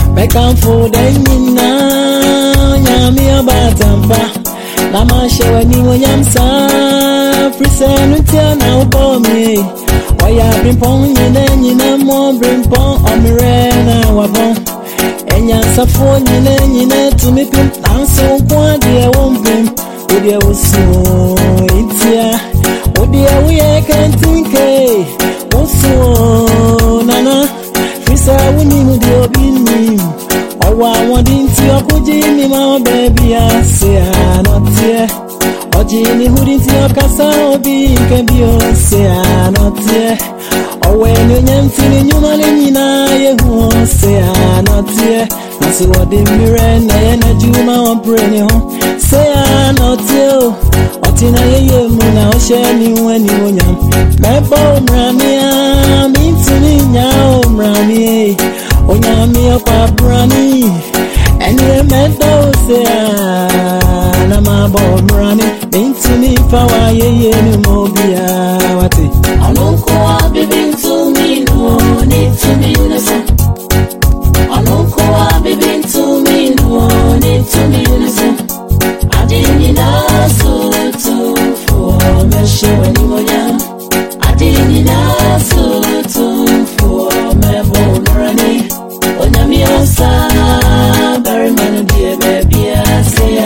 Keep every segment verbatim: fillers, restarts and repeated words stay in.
Back and forth, then now, Yammy about Tampa. Lama show any when I'm sa, present now for me. Why I bring pong, and then you know more bring pong on me, Rena, wabon. And yes, a phone, and then you know to me, I'm so glad I won't be. Oh, dear, was so it's here. Oh, dear, we can't think, eh? Oh, so Nana, Frisa, we need the opinion. Oh, I want into your Jimmy, my baby, I say, I'm not here. Oh, Jimmy, who didn't your casa, be can be on, say, I'm not here. Oh, when you're empty, you know, you won't say, I'm not here. I see what the mirror and I do my own brain. Say, I'm not you. What in a year, moon, I'll share you when you want. My bone, Ramia, mean to me now, Rami. Oh, Yami, a paprani. And you met those, and I'm a bone, Rami. Mean to me, power, ye, mobia. What it? I don't go, baby, to me, no need to me, listen. I don't go, baby, to me, no need to me, listen. I didn't know to for me show anyone. I didn't know to for me bonrani. When I'm your son, very many dear baby, I say,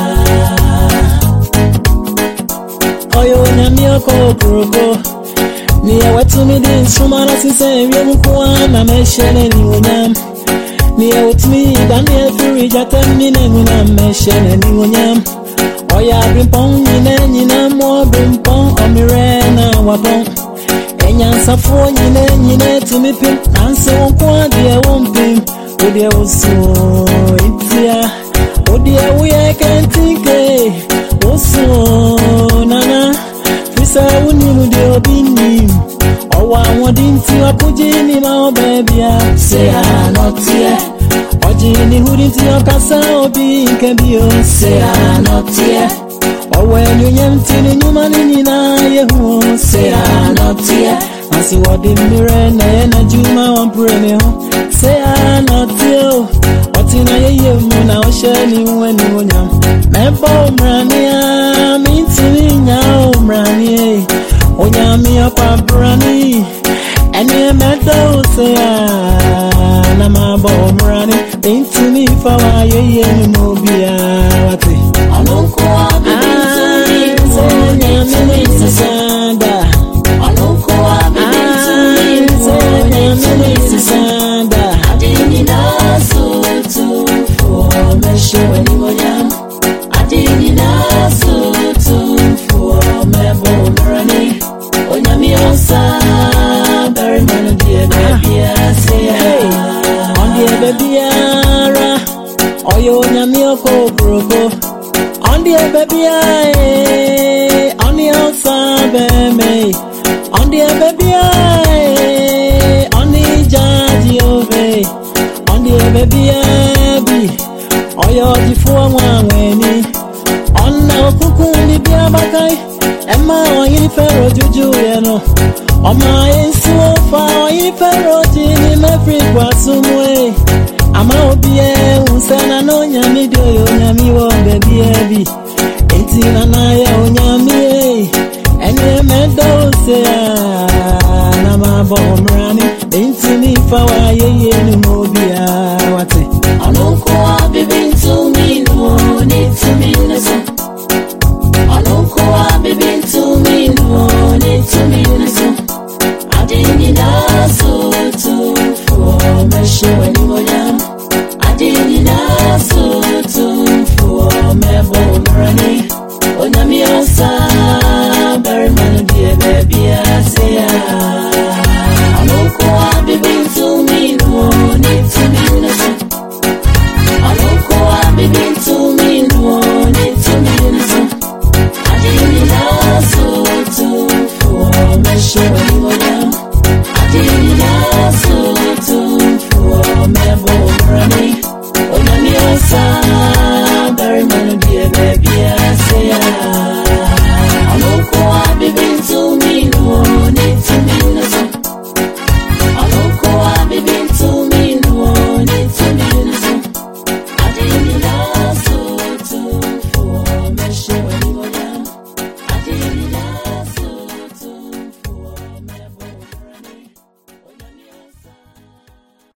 oh, you and me a coco. Near what to me, this woman, as you say, you can I'm a shell anyone. Near with me, Daniel Fury, Jatam, when I'm a shell anyone. Oh, yeah, bring pong, you know, more bring pong on me, Rena, wabon. And yes, a phone, you know, you know, to me, pimp, and so on, dear, won't pimp. Oh, dear, was so it's here. Oh, dear, we I can't think, eh? Oh, so Nana, Frisa, we need the opinion. Oh, I want into your Pujini, my baby, I say, I'm not here. Oh, Jenny, who did your casa, be can be on, say, I'm not here. Oh, when you're empty, you money, you won't say, I'm not here. I see what the mirror and I do my own premium. Say, I'm not here. What in a year, moon, I'll share you when you know. My bone, Rania, mean to me now, Rania. Oh, Yami, a paprani. And you met those, say, I'm a bomb running. Think to me for why you know, be a what it. I don't go, baby, to me, so Yami, it's a sanda. I don't go, baby, to me, so Yami, it's a sanda. I didn't know to for me show anyone. I didn't know to for me bone running. Oh, Yami, also, very many dear baby, I say, on the baby, oh, you Yami, oh, on the baby, on the outside, baby, on the baby, on the judge, on the baby, oh, you're the four one way, on now, cuckoo, the Biabakai. Emma, you ferro juju, you know. On my so far, you ferro, Jimmy, my free was some way. I'm out.